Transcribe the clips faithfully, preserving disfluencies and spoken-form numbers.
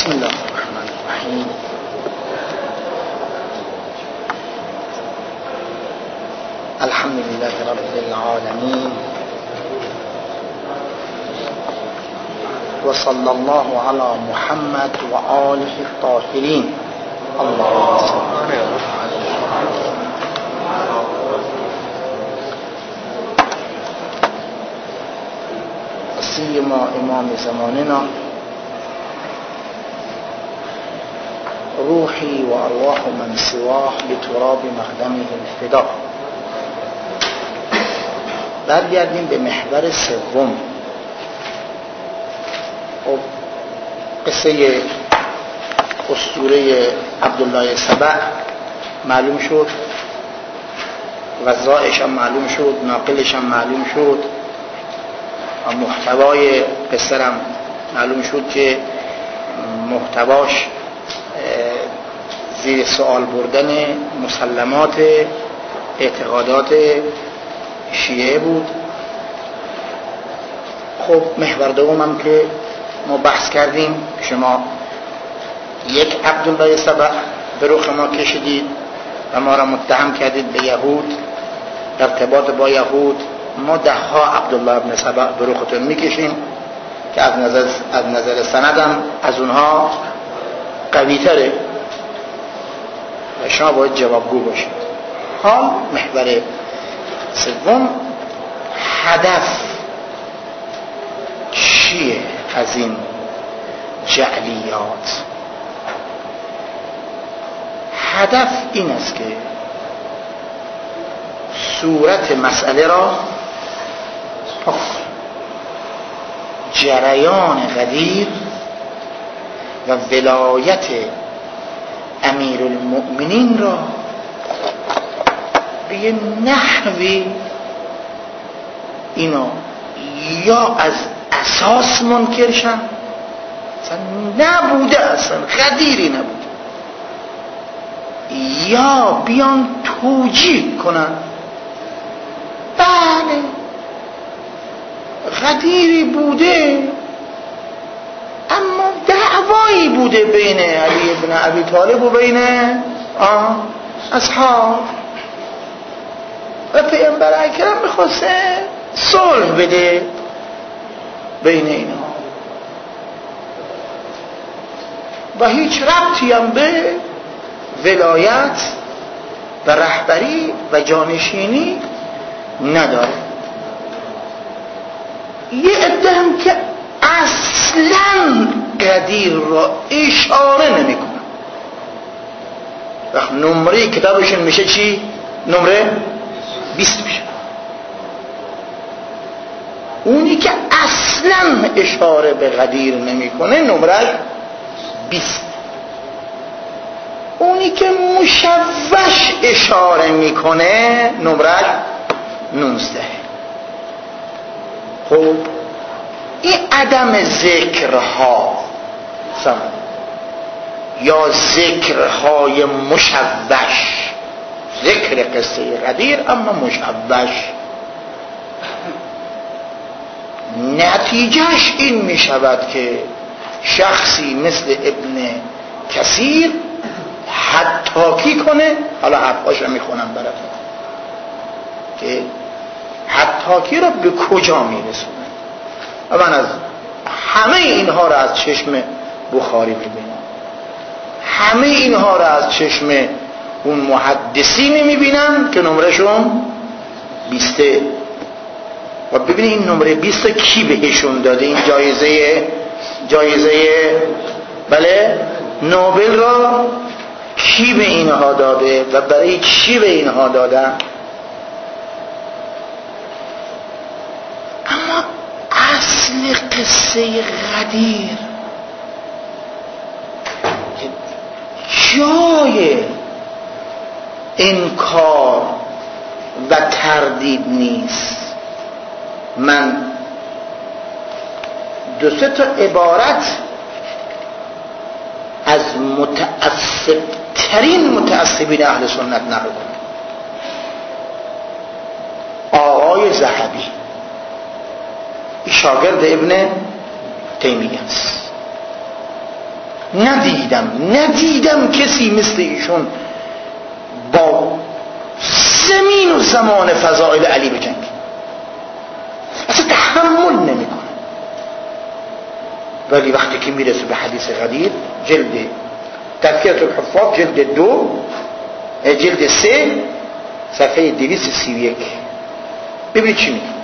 بسم الله الرحمن الرحیم. الحمد لله رب العالمین و صلی الله علی محمد و آله الطاهرین. اللهم صل سیما امام زماننا روحی و ارواح من سواه بتراب مقدمه الفدا. برگردیم به محور سوم. خب قصه اسطوره عبدالله سبع معلوم شد، وضاعش هم معلوم شد، ناقلش هم معلوم شد، محتوای قصه هم معلوم شد که محتواش زیر سوال بردن مسلمات اعتقادات شیعه بود. خب محور دوم هم که ما بحث کردیم، شما یک عبدالله سبع به رخ ما کشیدید و ما را متهم کردید به یهود، ارتباط با یهود. ما ده ها عبدالله ابن سبع به رختون میکشیم که از نظر از نظر سندم از اونها قوی تره و شما باید جوابگو باشید. حال محور سوم، هدف چیه از این جعلیات؟ هدف این است که صورت مسئله را پاک، جریان قدیر و ولایت امیر المؤمنین را به یه نحوی اینا یا از اساس منکر شن، اصلا نبوده، اصلا قدیری نبوده، یا بیان توجیه کنن بله قدیری بوده، اما دعوایی بوده بین علی ابن ابی طالب و بین آه اصحاب و پیامبر اکرم میخواسته صلح بده بین اینا و هیچ ربطی هم به ولایت و رهبری و جانشینی نداره. یه عده هم که اصلا قدیر را اشاره نمی کنن. وقت نمره کتابشون میشه چی؟ نمره بیست میشه. اونی که اصلا اشاره به قدیر نمی کنه نمره بیست. اونی که مشوش اشاره میکنه نمره نوزده. خب این عدم ذکرها یا ذکرهای مشوش، ذکر قصه قدیر اما مشوش، نتیجهش این می شود که شخصی مثل ابن کثیر حتاکی کنه. حالا حرفاشو می خونم براتون که حتاکی را به کجا می رسونه. و من از همه اینها را از چشم بخاری می بینم، همه اینها را از چشم اون محدثینی می بینم که نمرهشون بیسته. و ببینید این نمره بیست کی بهشون داده؟ این جایزه جایزه بله نوبل را کی به اینها داده و برای چی به اینها دادن؟ اما اصل قصه قدیر جای انکار و تردید نیست. من دو سه تا عبارت از متعصب ترین متعصبین اهل سنت نقل کنم. آقای ذهبی شاگرد ابن تیمیه است، ندیدم ندیدم کسی مثل ایشون با زمین و زمان فضائل علی بجنگ، اصلا تحمل نمیکنه. ولی وقتی که میرسه به حدیث غدیر، جلد تذکرة الحفاظ جلد دو جلد سه صفحه دویست و سی و یک، ببینید چی میگه.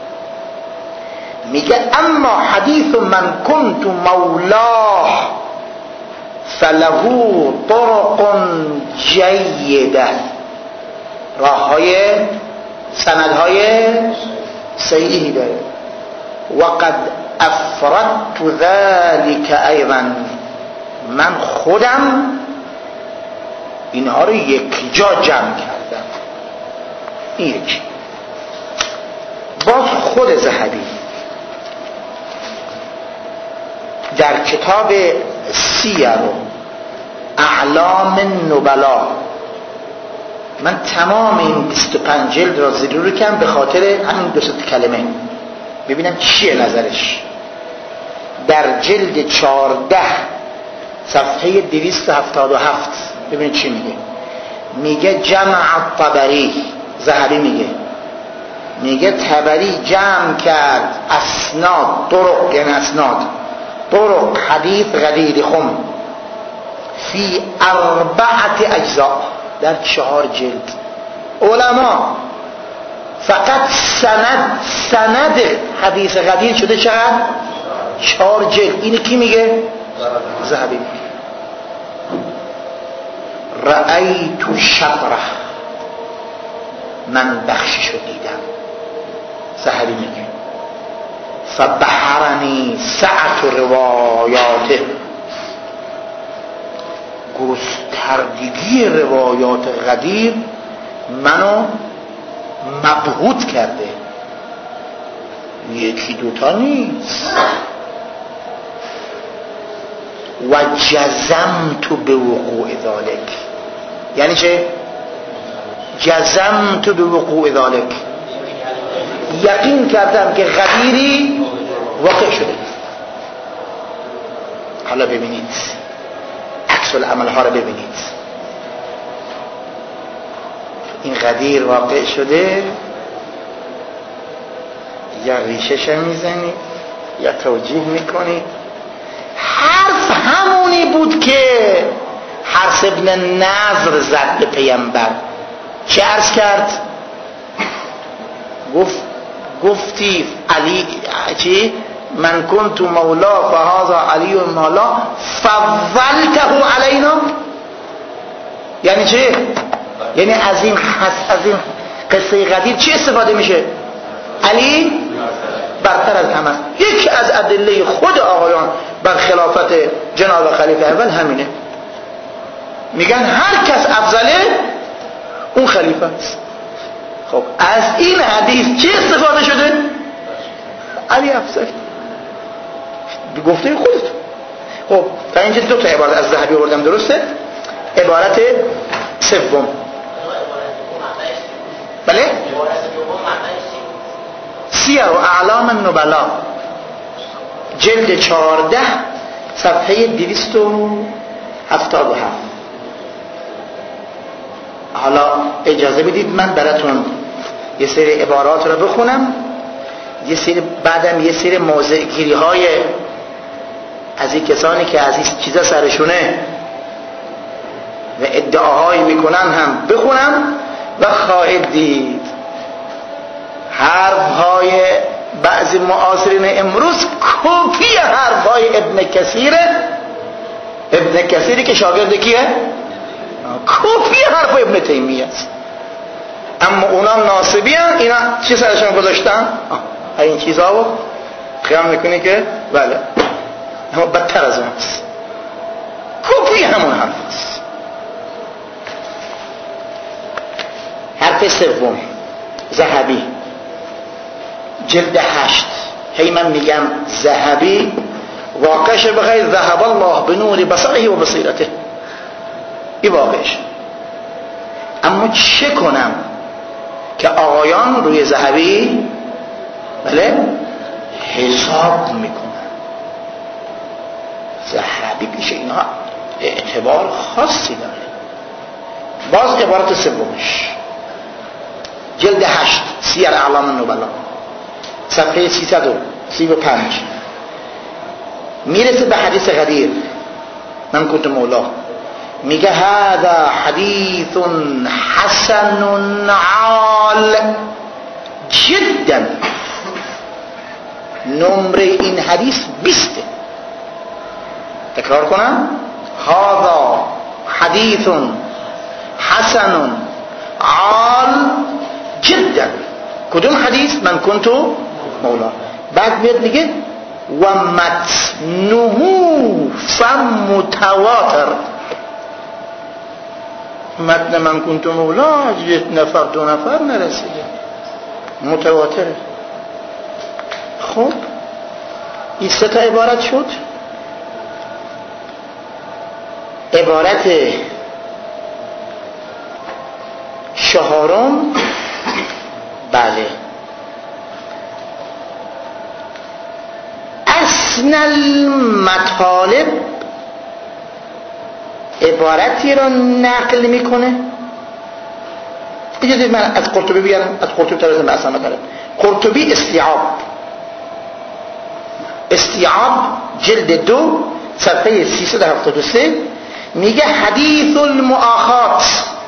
میگه اما حدیث من کنت مولاه فله طرق جیده، راه های سندهای صحیحی داره. وقد افردت ذلك ایضا، من خودم اینها رو یک جا جمع کردم. این یکی. باز خود ذهبی در کتاب سیر اعلام النبلا، من تمام این بیست و پنج جلد را زیر رو کردم به خاطر همین دو ست کلمه ببینم چیه نظرش. در جلد چهارده صفحه دویست و هفتاد و هفت ببینید چی میگه. میگه جمع الطبری، ذهبی میگه میگه طبری جمع کرد اسناد، طرق یعنی اسناد، طرق حدیث غدیر خم فی اربعت اجزاء، در چهار جلد. علما فقط سند سند حدیث غدیر شده چقدر؟ چهار جلد. اینو کی میگه؟ ذهبی. رأیت شطره، من بخششو دیدم. ذهبی میگه فبحرنی سعت روایاته، گستردگی روایات غدیر منو مبهوت کرده. یکی دوتا نیست. و جزمت به وقوع ذالک، یعنی چه؟ جزمت به وقوع ذالک، یقین کردم که غدیری واقع شده. حالا ببینید عکس العمل ها رو ببینید. این غدیر واقع شده، یا ریشش میزنید یا توجیه میکنید. حرف همونی بود که حرس ابن نظر زد به پیامبر. چه عرض کرد؟ گفت گفتی علی چی؟ من کنت مولا فهذا علی مولا فضلته علینا، یعنی چه؟ یعنی از این حس از این قصه غدیر چی استفاده میشه؟ علی برتر از همه. یکی از ادله خود آقایان بر خلافت جناب خلیفه اول همینه. میگن هر کس افضله اون خلیفه است. خب از این حدیث چی استفاده شده؟ علی افضل، به گفته خودت. خب تا اینجا دو تا عبارت از ذهبی آوردم، درسته؟ عبارت سوم، بله؟ سیر و اعلام النبلا جلد چهارده صفحه دویست و هفتاد و هفت. حالا اجازه بدید من براتون یه سری عبارات رو بخونم، یه سری بعدم یه سری موضع گیری های از این کسانی که از این چیزا سرشونه و ادعاهایی میکنن هم بخونم و خواهید دید حرف های بعضی معاصرین امروز کپی حرف های ابن کثیره. ابن کثیری که شاگرد کیه؟ کپی حرف های ابن تیمیه است. اما اونا ناصبی هن، اینا چی سرشون گذاشتن؟ این چیزها رو خیال میکنی که بله، اما بدتر از اون هست، کپی همون حرف هست. حرف سوم ذهبی جلد هشت. هی من میگم ذهبی واقعش بخیر ذهب الله بنور بصره و بصیرته، این واقعش. اما چه کنم که آقایان روی ذهبی بله حساب میکنن. ذهبی پیش این اینها اعتبار خاصی داره. باز عبارت سومش جلد هشت سیر اعلام النبلا صفحه سیصد و سی و پنج میرسه به حدیث غدیر من کنت مولا، میگه هذا حدیث حسن عال جدا. نمره این حدیث بیسته. تکرار کنم، هذا حدیث حسن عال جدا. کدوم حدیث؟ من کنتو مولا. بعد میاد میگه و متنه فمتواتر. متن من کنتو مولا از یک نفر دو نفر نرسیده، متواتره. خب این سه تا عبارت شد. عبارت چهارم بله اصل المطالب عبارتی را نقل میکنه. بجید من از قرطبی بیارم، از قرطبی ترازم به اصل مطالب. قرطبی استیعاب استیعاب جلد دو صفحه سیصد و هفتاد و سه میگه حدیث المؤاخات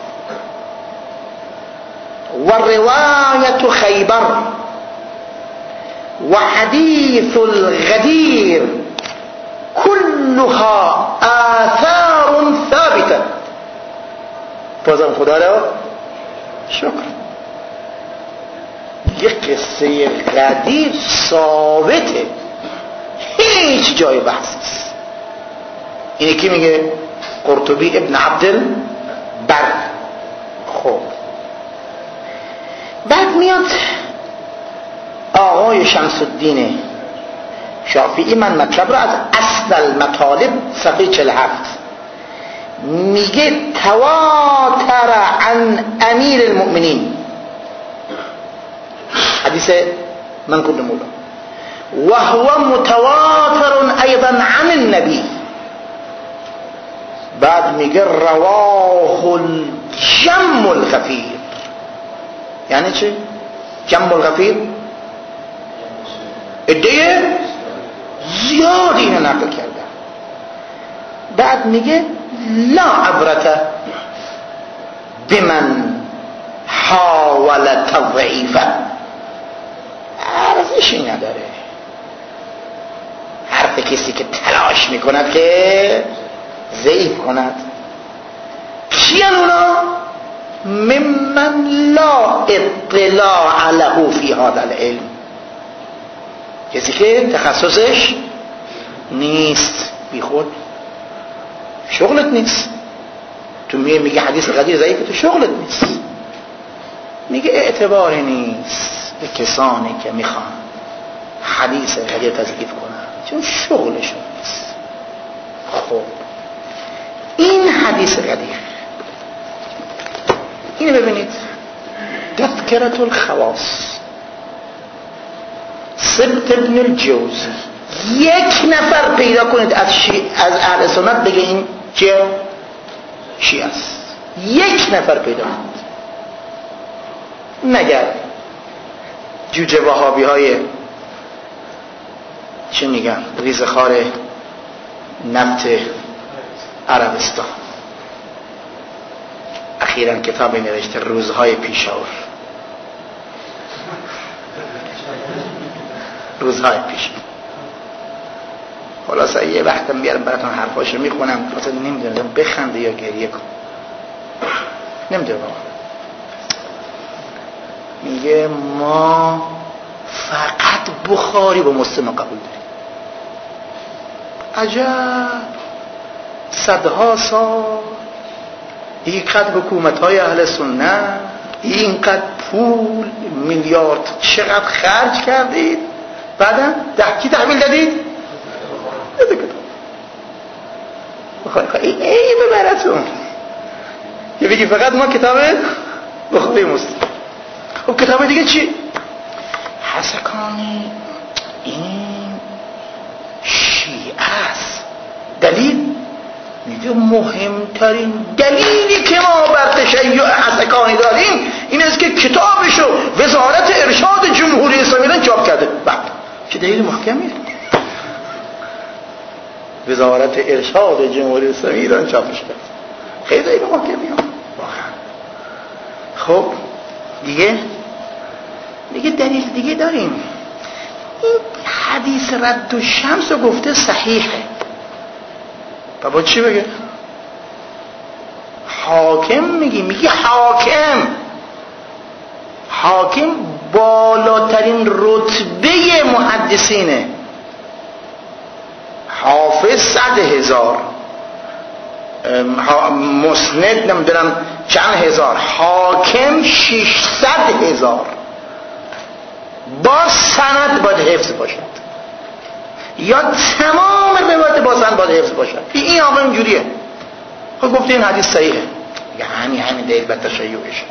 و روایت خیبر و حدیث الغدیر كلها آثار ثابته. بازم خدا را شکر، یک قصه غدیر ثابته، هیچ جای بحث نیست. اینه کی میگه؟ قرطبی ابن عبدالبر. خب بعد میاد آقای شمس الدین شافعی، من مطلب را از اصل المطالب صفحه چهل و هفت میگه تواتر عن امیر المؤمنین، حدیث من کنت مولا، و هو متواتر ایضا عن النبی. بعد میگه رواه الجم الغفیر. یعنی چه؟ جم الغفیر ادعای زیادی اینو نقل کرده. بعد میگه لا عبرت بمن حاول تضعیفه، ارزشی نداره حرف کسی که تلاش میکند که ضعیف کند. کیان اونا؟ ممن لا اطلاع له فی هذا العلم، کسی که تخصصش نیست، بی خود شغلت نیست. تو میگه میگه حدیث غدیر ضعیفه، تو شغلت نیست. میگه اعتباری نیست به کسانی که میخوان حدیث غدیر تضعیف کنن، چون شغلشون نیست. خب این حدیث غدیر، اینو ببینید، تذکرة الخواص سبت ابن الجوزی. یک نفر پیدا کنید از شی... از اهل سنت بگه این چیه؟ شیعه است. یک نفر پیدا کنید، مگر جوجه وهابی های چه میگن ریزخوار نفت عربستان اخیراً کتابی نوشته روزهای پیشاور، روزهای پیش. خلاصه یه وقتم میارم براتون حرفاشو میخونم، مثلا نمیدونم بخنده یا گریه کن، نمیدونم. میگه ما فقط بخاری و مسلم قبول داریم. عجب، صدها سال اینقدر حکومت های اهل سنت، اینقدر پول میلیارد چقدر خرج کردید، بعدا ده کی تحویل دادید؟ بخاری خواهی ای ببرتون یه بگی فقط ما کتاب بخاری مسلم. خب کتاب دیگه چی؟ حسکانی این شیعه است. دلیل میگه مهمترین دلیلی که ما بر تشیع حسکانی داریم این است که کتابشو وزارت ارشاد جمهوری اسلامی ایران چاپ کرده. بعد چه دلیل محکمیه؟ وزارت ارشاد جمهوری اسلامی ایران چاپش کرد، خیلی دلیل محکمیه واقعا. خب دیگه دیگه دلیل دیگه داریم. این حدیث رد الشمس رو گفته صحیحه، و با چی بگه؟ حاکم میگی میگی حاکم حاکم بالاترین رتبه محدثینه. حافظ صد هزار، مسند نمیدونم چند هزار، حاکم ششصد هزار. با سند باید حفظ باشد یا تمام روایت با سند باید حفظ باشد. این آقا اینجوریه. خب گفته این حدیث صحیحه، یعنی همین دلیل بر تشیعش.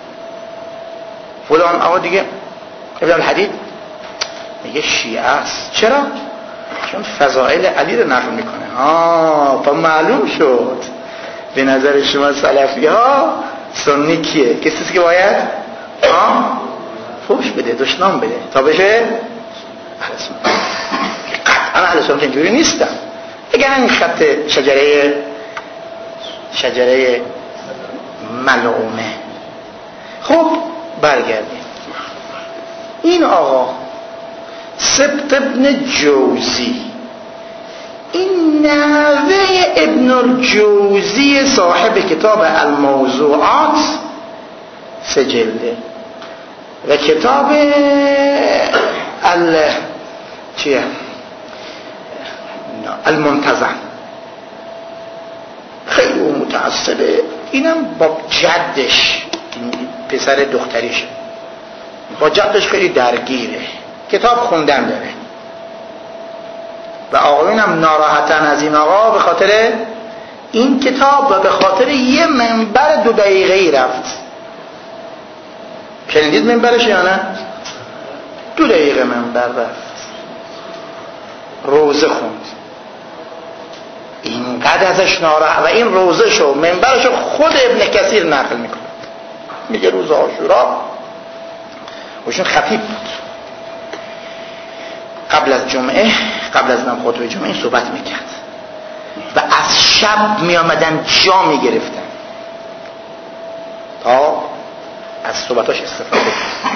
فلان آقا دیگه ابن الحدید میگه شیعه است. چرا؟ چون فضائل علی رو نقل میکنه. آه پس معلوم شد به نظر شما سلفی ها سنی کیه؟ کسی که باید آه فوش بده، دشنام بده تا بشه اهل سنت. قطعا اهل سنت اینجوری نیستن. اگر این خط شجره شجره ملعونه. خب برگردیم. این آقا سبط ابن جوزی، این نوه ابن الجوزی صاحب کتاب الموضوعات سه جلده و کتاب ال چیه المنتظم خیلی متعصبه. اینم با جدش، پسر دختریش، با جدش خیلی درگیره، کتاب خوندن داره و آقایونم ناراحتن از این آقا به خاطر این کتاب و به خاطر یه منبر دو دقیقه‌ای رفت. شنیدید منبرش یا نه؟ دو دقیقه منبر رفت، روزه خوند. اینقدر ازش ناراحت و این روزه شو منبرشو خود ابن کثیر نقل میکنه. میگه روز عاشورا وشون خفیف بود، قبل از جمعه، قبل از نم خطبه جمعه این صحبت میکرد و از شب میامدن جا میگرفتن تا از صحبتاش استفاده کرد.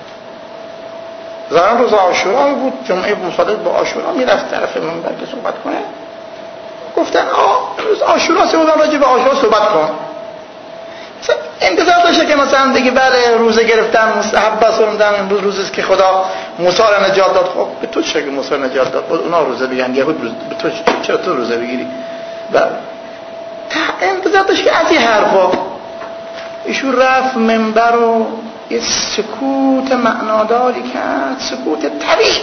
ظاهرا روز عاشورا بود، جمعه مصادف با عاشورا، میرفت طرف منبر که صحبت کنه. گفتن آه روز عاشورا سه بودن راجع به عاشورا صحبت کن. انتظار داشته که مثلا دیگه بله روزه گرفتن مستحب است، امروز روزی است که خدا موسی را نجات داد. خب به تو چه که موسی را نجات داد؟ بود اونا روزه بگن، یهود روزه، به تو چرا تو روزه بگیری؟ و انتظار داشت که از این حرفا ایشون رفت منبر و یه سکوت معناداری کرد، سکوت طویل.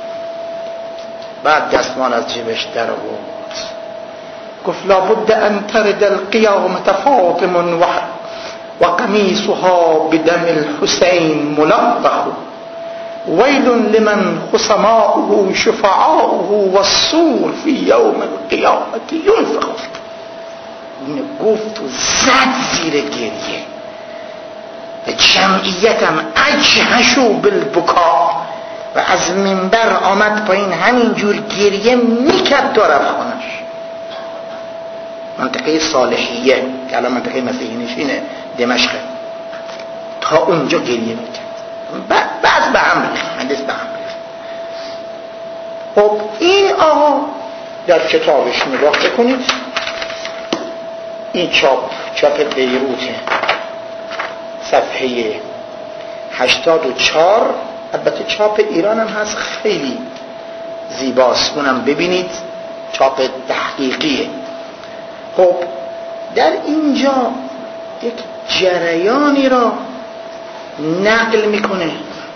بعد دستمال از جیبش در آورد، گفت لابد ان ترد القیامة فاطم و قمیصها بدم الحسین ملطخ ویل لمن خصماؤه شفعاؤه والصور فی یوم القیامة ینفخ. اینو گفت و زد زیر گریه و جمعیتم اجهشوا بالبکا و از منبر آمد پایین همینجور گریه میکرد تا رفت خانش. منطقه صالحیه که الان منطقه مسیحی نشینه دمشق، تا اونجا گریه میکرد. بعد به هم ریخت، مجلس به هم ریخت. خب این آقا در کتابش نگاه بکنید، این چاپ چاپ بیروته، صفحه هشتاد و چهار. البته چاپ ایران هم هست، خیلی زیباست، اونم ببینید، چاپ تحقیقیه. خب در اینجا یک جریانی را نقل میکنه،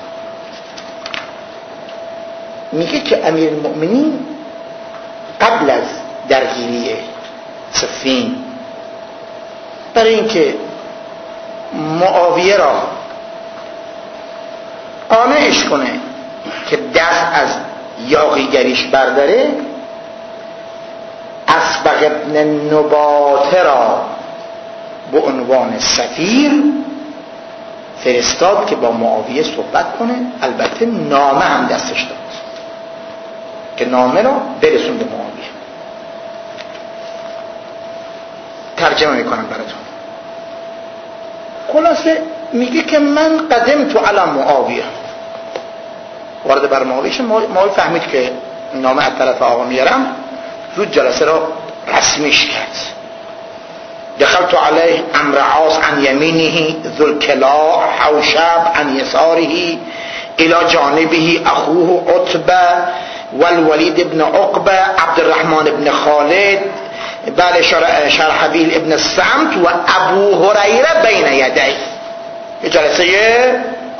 میگه که امیر المؤمنین قبل از درگیری صفین برای اینکه معاویه را قانعش کنه که دست از یاغیگریش برداره، از اسبق ابن نباته را به عنوان سفیر فرستاد که با معاویه صحبت کنه. البته نامه هم دستش داد که نامه را برسون به معاویه. ترجمه میکنم براتون. خلاصه میگه که من قدمت علی معاویه، وارد بر معاویه شد. معاویه فهمید که نامه از طرف آقا میارم، زود جلسه را رسمیش کرد. دخلت علیه عمرو عاص عن یمینه، ذوالکلاء حوشب عن یساره، الى جانبه اخوه عتبه والولید ابن عقبه عبدالرحمن ابن خالد بله شرحبیل ابن الصمت و ابو هریره بین یدیه. یه جلسه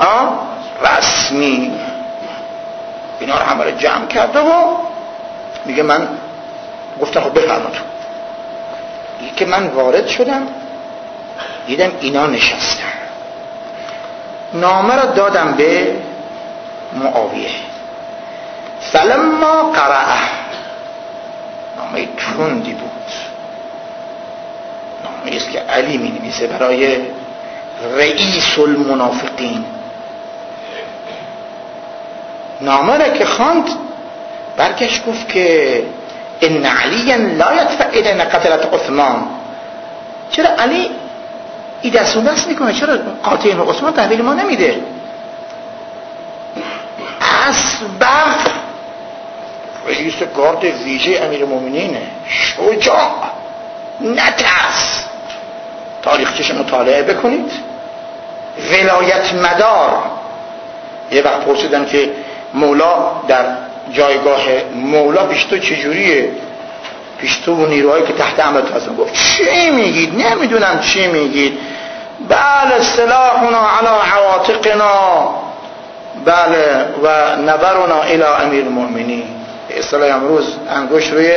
رسمی اینا رو همه رو جمع کرده و میگه من گفتم خب بفرمایید. میگه که من وارد شدم دیدم اینا نشستن، نامه رو دادم به معاویه. فلما قرأه، نامه تندی بود، نامه است که علی می نویسه برای رئیس المنافقین. نامه را که خواند برگشت گفت که ان علی لا یدفع الینا قتلة عثمان. چرا علی این دست و دست میکنه؟ چرا قاتل عثمان تحویل ما نمیده؟ اسبق رئیس گارد ویژه امیرالمومنینه، شجاع، نترس. تاریخچش مطالعه بکنید. ولایت مدار. یه وقت پرسیدن که مولا در جایگاه مولا پیش تو چجوریه؟ پیش تو و نیروهایی که تحت امرت هستن. گفت چی میگید؟ نمیدونم چی میگید. بله سلاحنا علی عواتقنا، بله و نبرنا الی امیر المؤمنین. اصطلاح امروز انگوش روی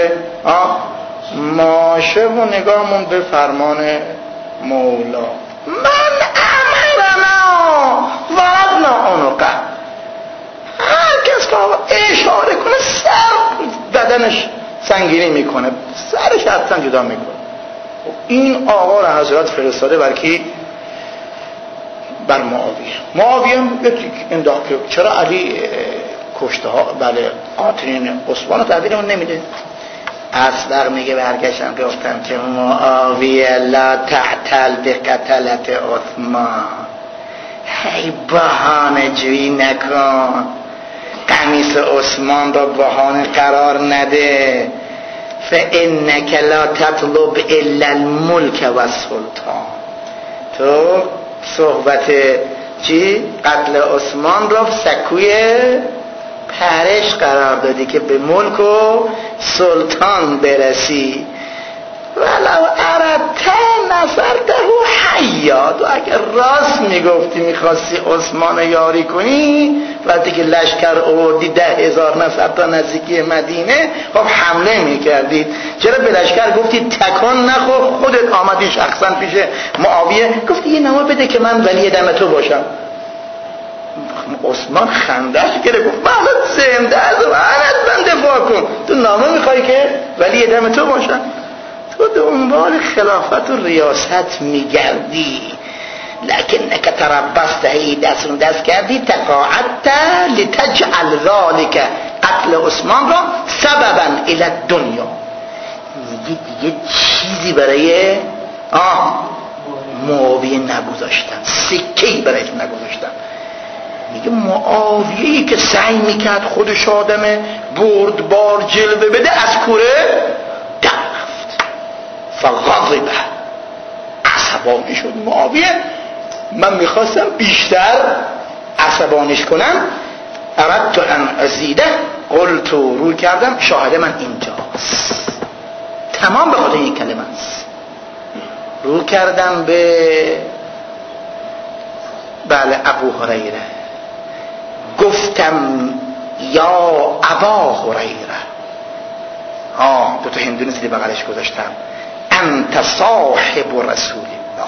ماشه و نگاهمون به فرمان مولا. من امرنا وعدنا عنقه. هر کس که اشاره کنه سر بدنش سنگینی میکنه، سرش حتما جدا میکنه. این آقا را حضرت فرستاده بر کی؟ بر معاویه. معاویه انداخت که چرا علی کشته ها بله قاتلین عثمان رو تحویل اون نمیده؟ اسبق میگه برگشتم گفتم که معاویه لا تعتل به قتلت عثمان. هی بهانه جویی نکن، قمیص عثمان را بهانه قرار نده. فانک لا تطلب الا الملک و السلطان. تو صحبت چی؟ قتل عثمان را سکوی پرش قرار دادی که به ملک و سلطان برسی. ولو اردت نصرته حیا. تو اگر راست میگفتی میخواستی عثمان یاری کنی، وقتی که لشکر آوردی ده هزار نفر تا نزدیکی مدینه، خب حمله میکردید. چرا به لشکر گفتی تکان نخور؟ خودت آمدی شخصا پیش معاویه گفتی یه نامه بده که من ولی دم تو باشم. عثمان خندش گرفت، گفت محمد زنده از من دفاع کن، تو نامه میخوای که ولی دم تو باشم؟ تو دنبال خلافت و ریاست میگردی، لکنک تربصت، هی دست رو دست کردی، تقاعدت لتجعل ذلك قتل عثمان را سببا الی الدنیا. میگی دیگه چیزی برای آه معاویه نگذاشتن، سکه‌ای برایش نگذاشتن. میگه معاویه‌ای که سعی میکرد خودش آدم بردبار جلوه بده، از کوره در رفت. فغضب، عصبانی شد معاویه. من میخواستم بیشتر عصبانیش کنم. اردت ان ازیده، قلت، روی کردم شاهد من اینجاست، تمام به خاطر این کلمه است. رو کردم به بله ابو هریره، گفتم یا ابا هریره، آه دو تا هندونه زیر بغلش گذاشتم، انت صاحب رسول الله.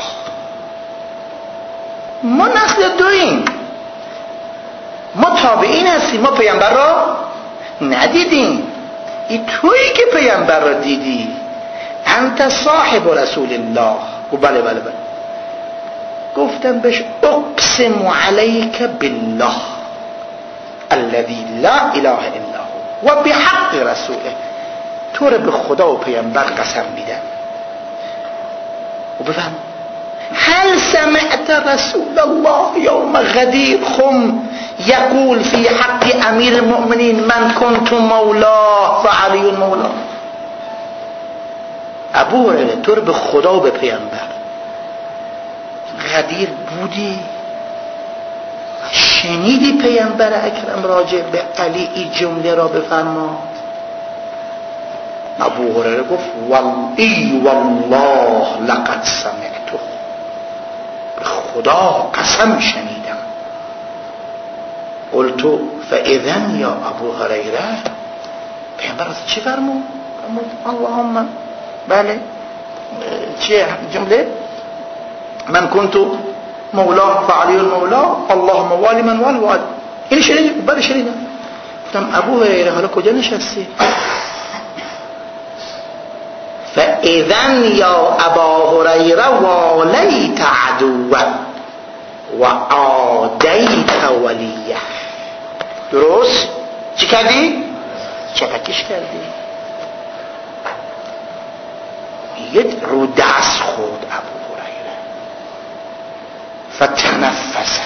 ما نسل دوییم، ما تابعین هستیم، ما پیامبر را ندیدیم. این تویی که پیامبر را دیدی. انت صاحب رسول الله. گفت بله بله بله. گفتم بهش اقسم علیک بالله الذي لا اله الا هو و بحق رسوله، تو رو به خدا و پیامبر قسم میدم. و بفهم هل سمعت رسول الله یوم غدیر خم یقول فی حق امیر المؤمنین من کنت مولاه و علی مولاه؟ ابو هریره تو رو به خدا و به پیامبر غدیر بودی؟ شنیدی پیامبر اکرم راجع به علی این جمله را بفرماد؟ ابو هریره گفت والله والله لقد سمعته، به خدا قسم شنیدم. قلت فاذن یا ابو هریره، پیامبر چی فرمود؟ اللهم بله چیه جمله؟ من کنت مولاه فعلی المولا اللهم والی من والی والی. این شنیدی؟ بله شنیدم. گفتم ابو هریره حالا کجا نشستی؟ فاذن یا ابا هریره والیت عدوا و عادیت ولیه. درست؟ چی کردی؟ چپکش کردی. یه رو دست خورد ابو هریره فتنفس،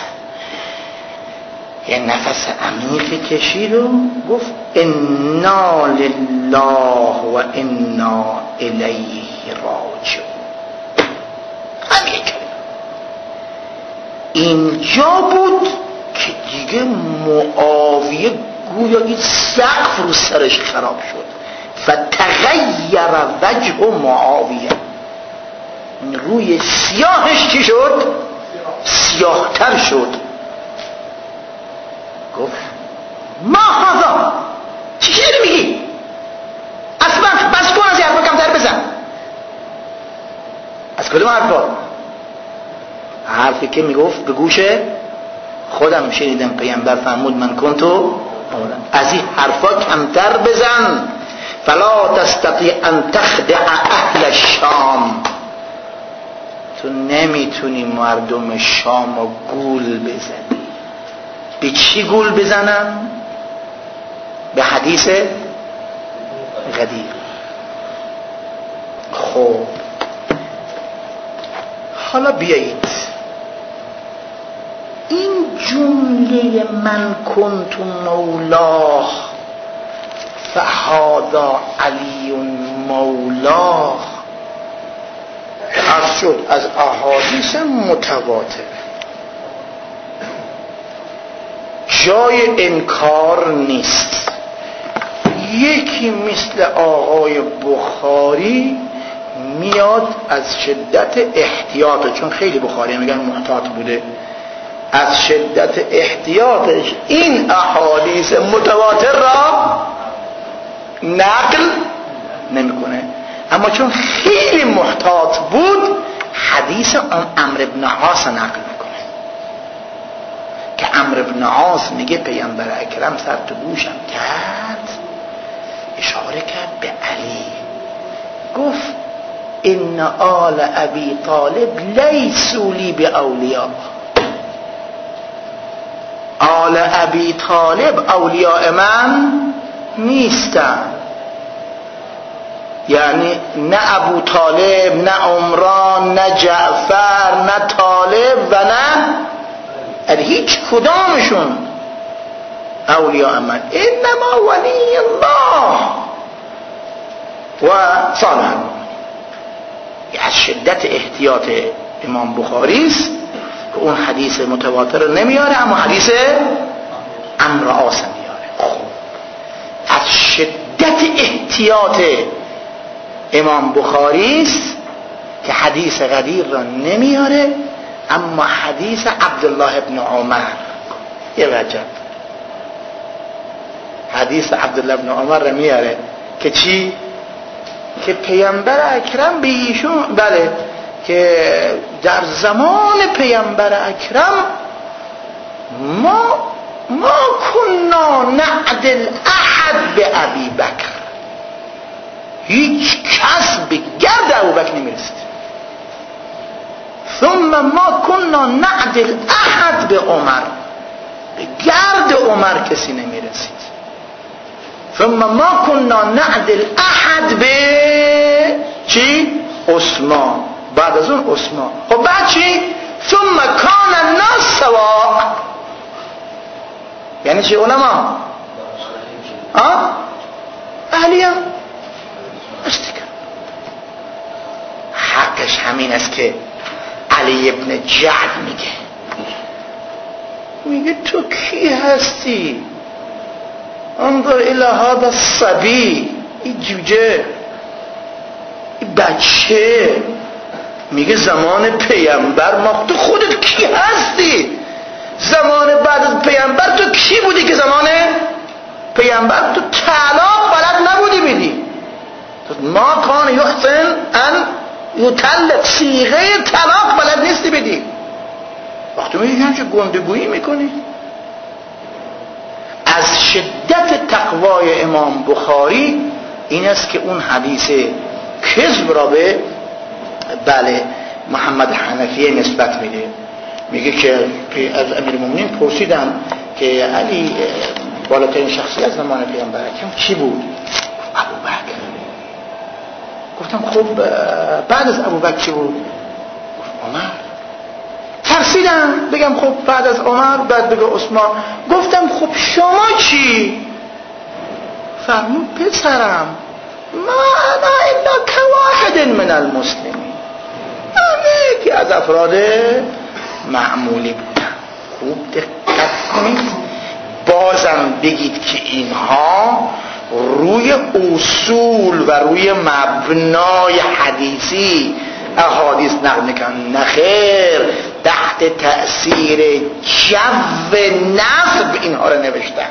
یه نفس عمیقی کشید و گفت انا لله و انا الیه راجعون. همین کلمه اینجا بود که دیگه معاویه گویا این سقف رو سرش خراب شد. فتغیر وجه معاویه، روی سیاهش چی شد؟ سیاهتر شد. گفت ما هذا، چی چی داری میگی؟ اصلا بس کن، از یه حرفا کمتر بزن. از کدوم حرفا؟ حرفی که میگفت به گوش خودم شنیدم پیامبر فرمود من کنتو، از این حرفا کمتر بزن. فلا تستطیع ان تخدع اهل الشام، تو نمیتونی مردم شام رو گول بزنی. به چی گول بزنم؟ به حدیث غدیر. خب حالا بیایید این جمله من کنت مولاه فهذا علی مولاه عرض شد از احادیث متواتر، جای انکار نیست. یکی مثل آقای بخاری میاد از شدت احتیاط، چون خیلی بخاری میگن محتاط بوده، از شدت احتیاطش این احادیث متواتر را نقل نمیکنه، اما چون خیلی محتاط بود حدیث عمرو بن عاص نقل میکنه که عمرو بن عاص میگه پیامبر اکرم سر تو گوشم کرد، اشاره کرد به علی، گفت ان آل ابی طالب لیسوا لی باولیاء. آل ابی طالب اولیاء من نیستن، یعنی نه ابو طالب، نه عمران، نه جعفر، نه طالب و نه یعنی هیچ کدامشون اولیاء من. انما ولی الله و صالح المؤمنین. از شدت احتیاط امام بخاری است که اون حدیث متواتر رو نمیاره، اما حدیث عمرو عاص میاره. خب از شدت احتیاط امام بخاری است که حدیث غدیر را نمیاره، اما حدیث عبدالله ابن عمر، یه وجب حدیث عبدالله ابن عمر را میاره که چی؟ که پیامبر اکرم به ایشون، بله، که در زمان پیامبر اکرم ما ما کنا نعدل احد به ابی بکر، هیچ کس به گرد ابوبکر نمیرسید. ثم ما كنا نعدل احد به عمر، به گرد عمر کسی نمیرسید. ثم ما كنا نعدل احد به چی؟ عثمان. بعد از اون عثمان. خب بعد چی؟ ثم كان الناس سواء. یعنی چی علما؟ آه؟ اهلیه استکر. حقش همین است که علی ابن جعد میگه میگه تو کی هستی؟ انظر الى هذا الصبی، این جوجه، این بچه، میگه زمان پیامبر ما. تو خودت کی هستی؟ زمان بعد از پیامبر تو کی بودی که زمان پیامبر تو طلاق بلد نبودی بدی؟ ما کان یحسن ان یطلق، صیغه طلاق بلد نیستی بدی. وقتی میگن چه گندگویی میکنی. از شدت تقوای امام بخاری این است که اون حدیث کذب را به بله محمد حنفیه نسبت میده. میگه که از امیرالمومنین پرسیدن که علی بالاترین شخصیت زمان پیامبر کی بود؟ ابوبکر. گفتم خب بعد از ابوبکر چی بود؟ عمر. ترسیدم بگم خب بعد از عمر، بعد بگه عثمان. گفتم خب شما چی؟ فرمود پسرم ما انا الا کواحد من المسلمین، من یکی از افراد معمولی بودم. خوب دقت کنید، بازم بگید که اینها روی اصول و روی مبنای حدیثی احادیث نقل میکنن، نخیر تحت تأثیر جو نسب اینها رو نوشتن.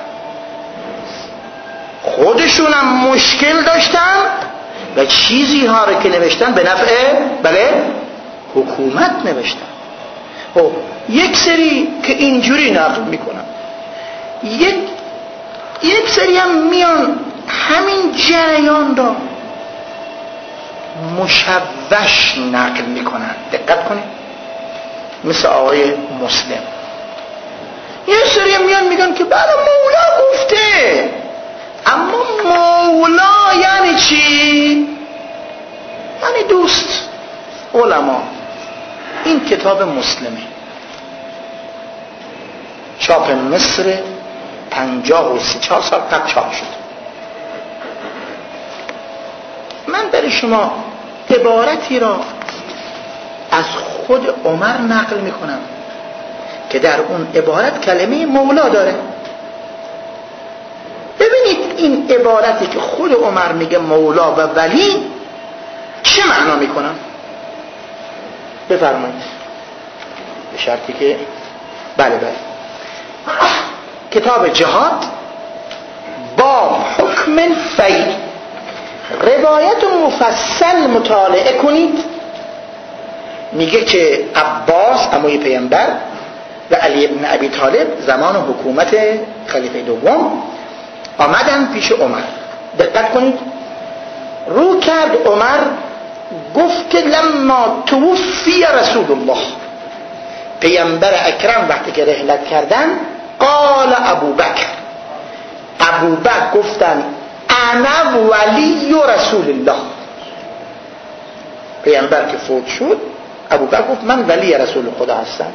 خودشون هم مشکل داشتن و چیزی ها رو که نوشتن به نفع بله حکومت نوشتن. خب یک سری که اینجوری نقل میکنن، یک یک سری هم میان همین جریان را مشوش نقل میکنن. دقت کنید، مثل آقای مسلم. یه سری هم میان میگن که بله مولا گفته، اما مولا یعنی چی؟ یعنی دوست. علما این کتاب مسلمه، چاپ مصر، پنجاه و سی چهار سال قبل چاپ شد. من برای شما عبارتی را از خود عمر نقل میکنم که در اون عبارت کلمه مولا داره. ببینید این عبارتی که خود عمر میگه مولا و ولی چه معنا میکنن. بفرمایید. به شرطی که بله بله کتاب جهاد با حکم فی، روایت مفصل مطالعه کنید. میگه که عباس عموی پیامبر و علی ابن ابی طالب زمان حکومت خلیفه دوم آمدن پیش عمر. دقت کنید، رو کرد عمر، گفت که لما توفی رسول الله، پیامبر اکرم وقتی که رحلت کردن، قال ابوبکر، ابوبکر گفتن انا ولی رسول الله. پیامبر که فوت شد، ابوبکر گفت من ولی رسول خدا هستم.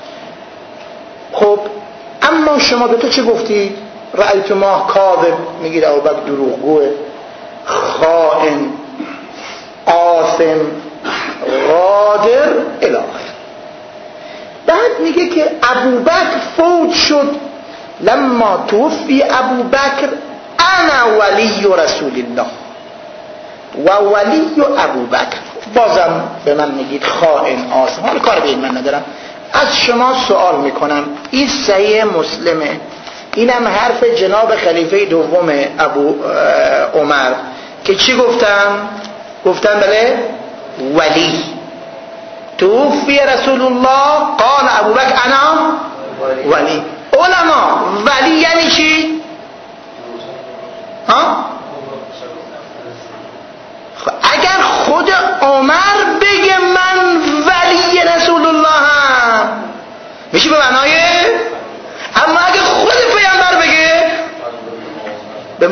خب اما شما به تو چه گفتی؟ رأیت ما کاذب، میگید ابوبکر دروغگوه، خائن، آثم، غادر الی آخر. بعد میگه که ابوبکر فوت شد، لما توفی ابوبکر انا ولی رسول الله و ولی ابوبکر. بازم به من میگید خائن، آثم. حالا کار به این من ندارم. از شما سوال میکنم، این صحیح مسلمه، اینم حرف جناب خلیفه دوم ابو عمر که چی گفتم؟ گفتم بله ولی توفی رسول الله قال ابوبکر انا ولی. علما ولی یعنی چی؟ ها؟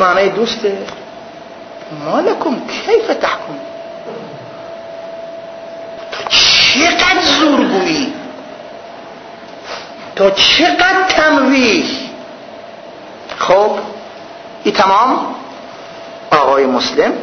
معنای دوسته. مالکم کیف تحکم، تو چقدر زورگویی، تو چقدر تمویح. خب این تمام آقای مسلم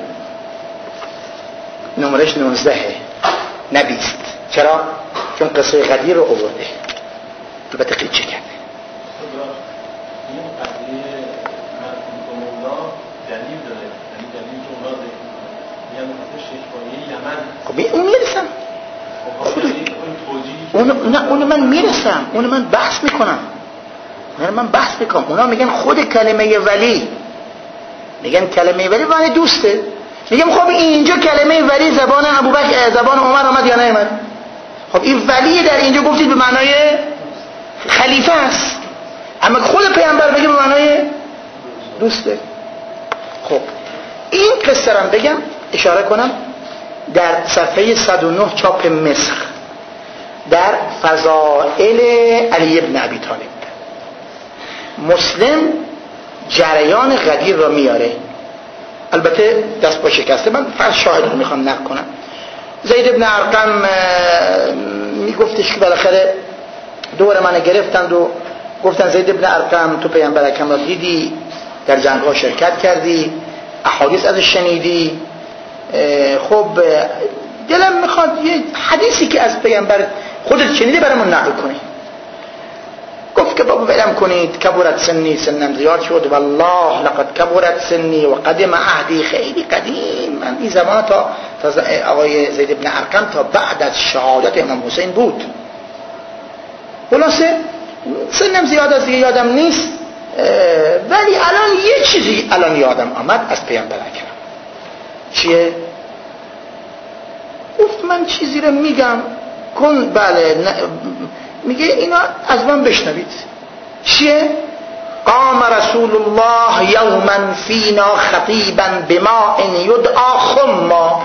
نمرش نوزده نه بیست. چرا؟ چون قصه غدیر رو آورده. البته خیلی چه کرده این قضیه مرحوم مولا دلیل داره، یعنی دلیل که اونا میگن مثلا ششگانه یمن. خب اون میرسم اون نه اون من میرسم اون من بحث میکنم نه من بحث میکنم. اونا میگن خود کلمه ولی، میگن کلمه ولی معنی دوسته. میگم خب اینجا کلمه ولی زبان ابوبکر زبان عمر آمد یا نیامد؟ خب این ولی در اینجا گفتید به معنای خلیفه است، اما خود پیامبر بگه به معنای دوسته. خب این قصه رو بگم اشاره کنم در صفحه صد و نه چاپ مصر در فضائل علی ابن ابی طالب مسلم جریان غدیر را میاره. البته دست با شکسته. من فقط شاهد رو میخوام نقل کنم. زید ابن ارقم میگفتش که بالاخره دور من گرفتند و گفتن زید ابن ارقم تو پیامبر اکرم را دیدی، در جنگ ها شرکت کردی، احادیث ازش شنیدی، خب دلم میخواد یه حدیثی که از پیامبر خودت شنیدی برامون نقل کنی. گفت که بابا ولم کنید، کبرت سنی، سنم زیاد شد، والله لقد کبرت سنی و قدم عهدی، خیلی قدیم من این زمان تا, تا آقای زید ابن ارقم تا بعد از شهادت امام حسین بود. خلاصه سنم زیاد از دیگه یادم نیست، ولی الان یه چیزی الان یادم آمد از پیامبر اکرم. چیه؟ گفت من چیزی رو میگم کن. بله میگه اینا از من بشنوید. چیه؟ قام رسول الله یوما فینا خطیبا بماء یدعا خما.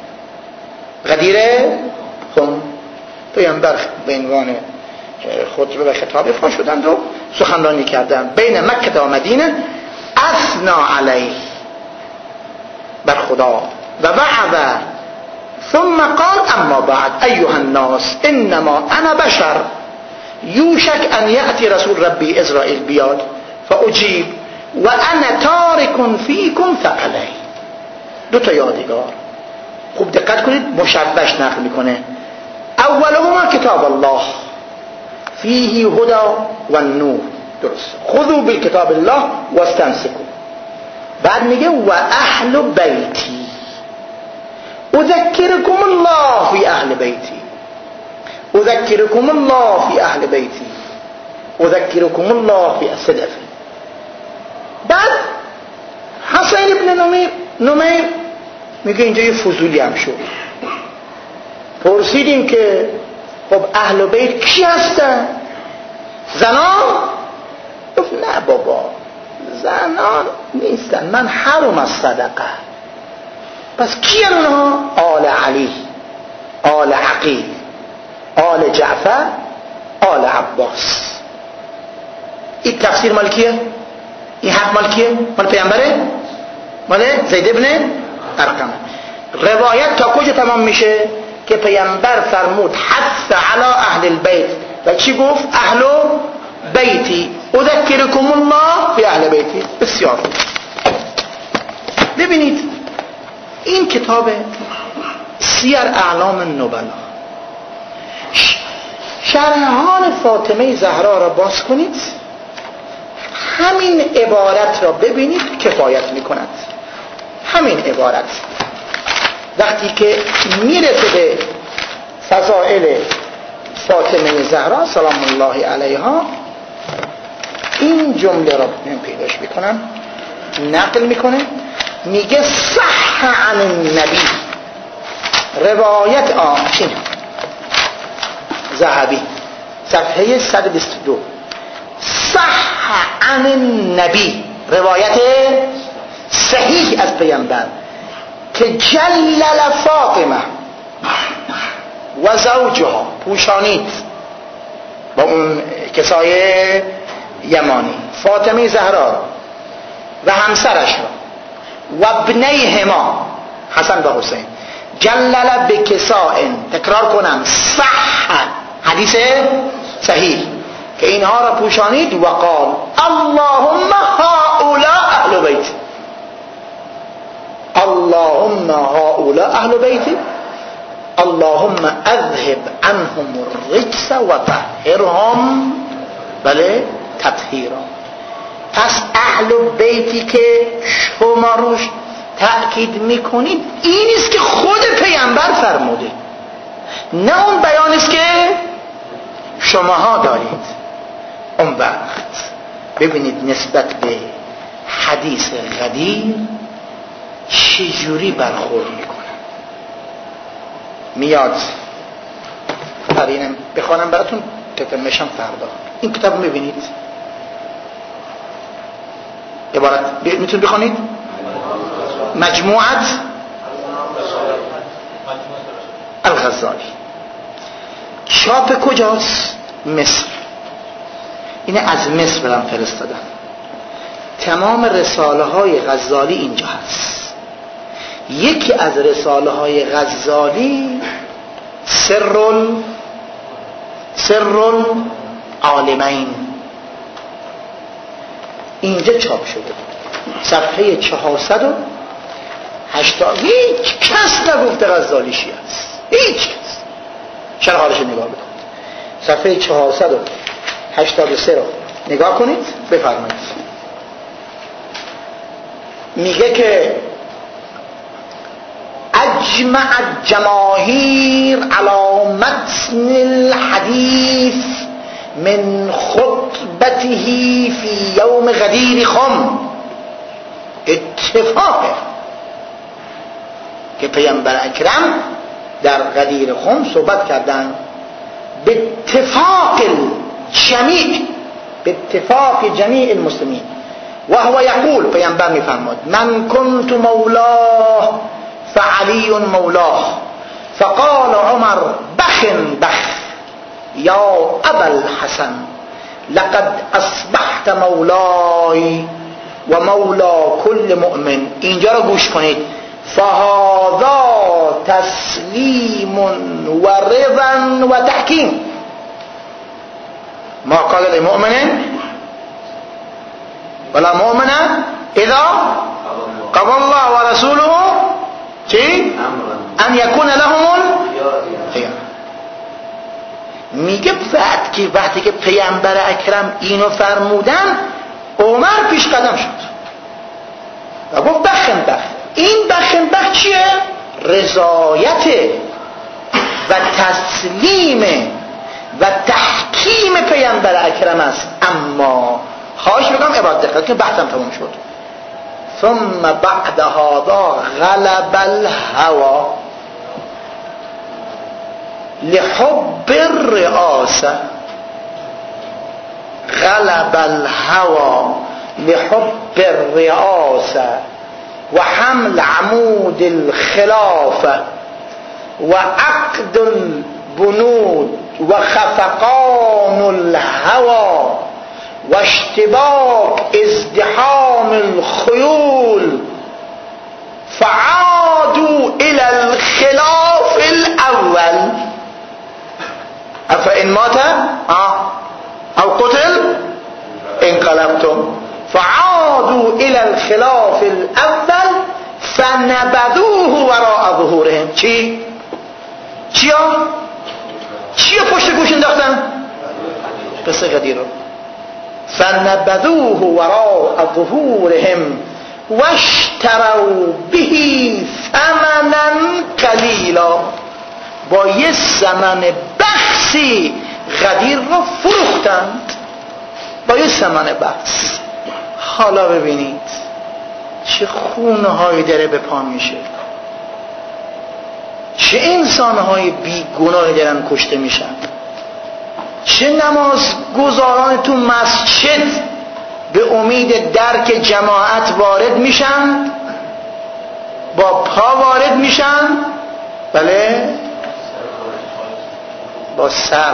غدیره خم. پیامبر به عنوان خطبه و خطاب افا شدند و سخنرانی کردند بین مکه و مدینه. اثنا علیه بر خدا و وعظ، ثم قال اما بعد ایها الناس انما انا بشر یوشک ان یأتی رسول ربی اسرائیل بیاد فاجیب و انا تارک فیکم ثقلین. دو تا یادگار خوب دقت کنید مشبش نقل میکنه. اولهما کتاب الله فیه هدا و نور، درست، خذوا بالکتاب الله واستمسکوا. بعد میگه و اهل بیتی اذکرکم الله فی اهل بیتی، اذکرکم الله فی اهل بیتی، اذکرکم الله فی صدفی. بعد حسین ابن نمیر نمیر میگه اینجا یه فضولی هم شد. پرسیدیم که خب اهل بیت کی هستن؟ زنان؟ گفت نه بابا زنان نیستن، من حرم از صدقه. پس کی اونها؟ آل علی، آل عقیل، آل جعفر، آل عباس. این تفسیر مال کیه؟ این حق مال کیه؟ مال پیامبره؟ مال زید ابن ارقم. روایت تا کجا تمام میشه؟ که پیامبر فرمود حث علی اهل البیت و چی گفت؟ اهل بیتی اذکرکم الله فی اهل بیتی. بسیار ببینید این کتاب سیر اعلام النبلا، شرحان فاطمه زهرا را باز کنید، همین عبارت را ببینید کفایت میکند. همین عبارت وقتی که میرسه به فضائل فاطمه زهرا سلام الله علیها، این جمله را من پیداش میکنم نقل میکنه، میگه صح عن النبی، روایت آن ذهبی صفحه صد و بیست و دو، صح عن النبی، روایت صحیح از پیامبر که جلل فاطمه و زوجها، پوشانید با اون کسای یمانی فاطمه زهرا و همسرش را و ابنیهما حسن و حسین جلل بکسائن، تکرار کنم صح، حدیث صحیح که اینها را پوشانید و قال اللهم هؤلاء اهل بیت، اللهم هؤلاء اهل بیت، اللهم اذهب عنهم الرجس و طهرهم بله تطهیرا. پس اهل بیتی که شما روش تأکید میکنید این است که خود پیامبر فرموده، نه اون بیان است که شماها دارید. اون وقت ببینید نسبت به حدیث غدیر چجوری برخورد میکنه. میاد اینم بخوانم براتون تتمشم فردا. این کتاب میبینید عبارت میتونید بخونید مجموعت الغزالی. چاپ کجاست؟ مصر. اینه از مصر برام فرستادن. تمام رساله های غزالی اینجا هست. یکی از رساله های غزالی سر سر عالمین اینجا چاپ شده، صفحه چهارصد و هشتاد. هیچ کس نگفته غزالی شیعه است، هیچ کس. شرح حالش نگاه بکنید، صفحه چهارصد و هشتاد و سه رو نگاه کنید بفرمایید. میگه که اجمع الجماهیر علی متن الحدیث من خطبته فی یوم غدیر خم. اتفاقه که پیامبر اکرم در غدیر خم صحبت کردن به اتفاق جمیع، به اتفاق جمیع المسلمین. و هو یقول، پیامبر میفرماد من کنت مولاه فعلی مولاه. فقال عمر بخن بخ یا ابا الحسن لقد اصبحت مولاي و مولا کل مؤمن. اینجا رو گوش کنید. فهذا تسلیم و رضا و تحکیم. ما قال لمؤمن ولا مؤمن اذا قضى الله ورسوله چی؟ ان یکون لهم الخیار. میگه وقت که وقتی که پیامبر اکرم اینو فرمودن عمر پیش قدم شد و گفت بخن بخ. این بخن بخ چیه؟ رضایت و تسلیم و تحکیم پیامبر اکرم است. اما خواهش بگم عبادت دقت که بحثم تموم شد. ثم بعد هذا غلب الهوى لحب الرئاسة، غلب الهوى لحب الرئاسة وحمل عمود الخلافة وعقد البنود وخفقان الهوى واشتباك ازدحام الخيول فعادوا الى الخلاف الاول افان مات او قتل انقلبتم. فعادوا الى الخلاف الاول فنبذوه وراء ظهورهم. چی؟ چیا؟ چیا پشت گوش انداختن؟ قصه غدیر رو. فنبذوه وراء ظهورهم واشتروا به ثمنا قلیلا. با یه ثمن بخسی غدیر رو فروختند، با یه ثمن بخس. حالا ببینید چه خونه هایی داره به پا میشه، چه انسان های بی گناهی دارن کشته میشن، چه نماز گزاران تو مسجد به امید درک جماعت وارد میشن، با پا وارد میشن، بله با سر،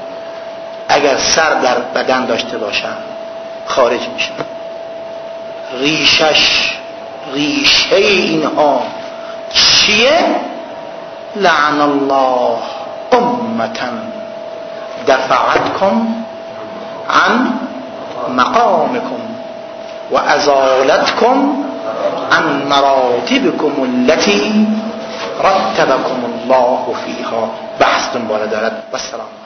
اگر سر در بدن داشته باشن خارج میشن. ریشش ریشه اینها چیه؟ لعن الله امتا دفعتكم عن مقامكم و ازالتكم عن مراتبكم التي رتبكم الله فيها. بحثتون بالا دارد. و السلام.